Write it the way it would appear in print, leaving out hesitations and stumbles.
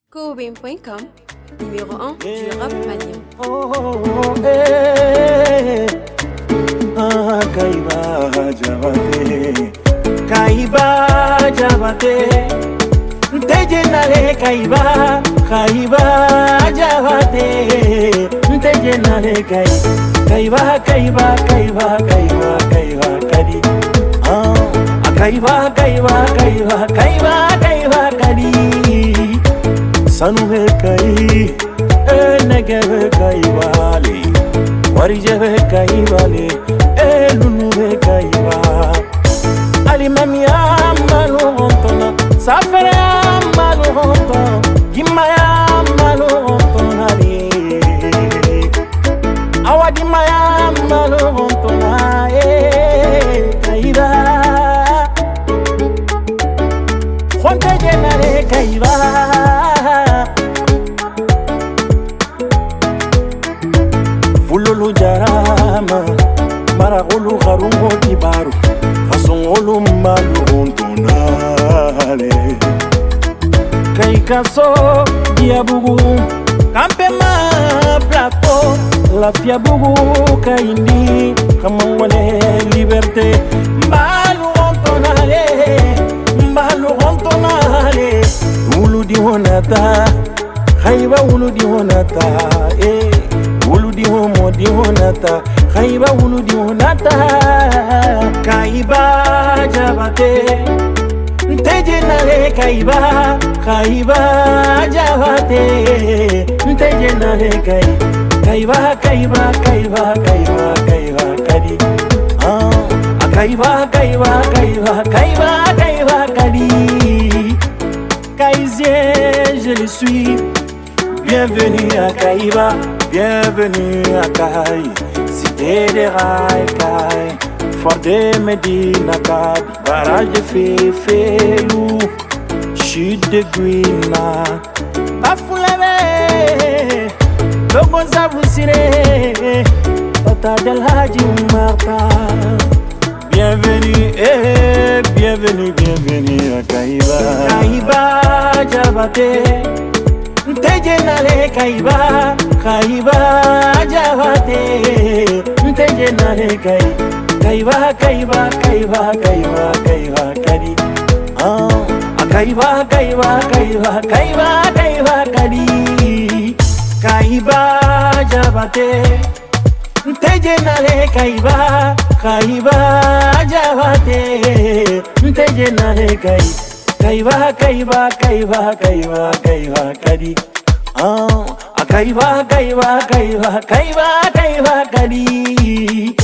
Kobin.com, numéro 1 du rap malien. Kaiba Jabate, Kaiba Jabate, Tejenale Kaiba, Kaiba Jabate, Tejenale Kaiba, Kaiba, Kaiba, Kaiba, Kaiba, Kadi, Kaiba, Kaiba, Kaiba, Kaiba, Kaiba, Kadi, Sanu Kai, Negave Kaibali, Warijave Kaibali. Elunube kaiba Ali mami amalu hontona Safere amalu hontona Gimaya amalu hontona Awa gimaya amalu hontona Kaiba Fonte jenare kaiba Fululu jarama Maragolu garungo kibaru Kasongolu malu ontonale Kaikaso diabugu Kampema plateau La fiabugu kaindi Kamangwane liberté Mbalu ontonale Ulu di honata Khaiba ulu di honata Ulu di homo di honata Kaiba ulu di honata Kaiba Jabate Tejenale Kaiba Kaiba Jabate Tejenale Kaiba Kaiba Kaiba Kaiba Kaiba Kadi Kaiba Kaiba Kaiba Kaiba Kaiba Kadi Kaizien je le suis. Bienvenue à Kaiba, bienvenue à Kai. Cité des rails, Kai. Fort de Medina, Kadi. Barrage de Fefelou. Chute de Guina. Bafoulebe. Logo Zaboussire. Tata del Hadji Marta. Bienvenue, bienvenue, bienvenue à Kaiba. Kaiba Jabate. Tejenale Kaiba, Kaiba Jabate. Tejenale Kaiba, Kaiba, Kaiba, Kaiba, Kaiba, Kadi. Kaiba, Kaiba, Kaiba, Kaiba, Kaiba, Kadi. Kaiba Jabate. Tejenale Kaiba, Kaiba Jabate. Tejenale Kaiba, Kaiba, Kaiba, Kaiba, Kaiba, Kadi. Kaiba, Kaiba, Kaiba, Kaiba, Kaiba, Kadi.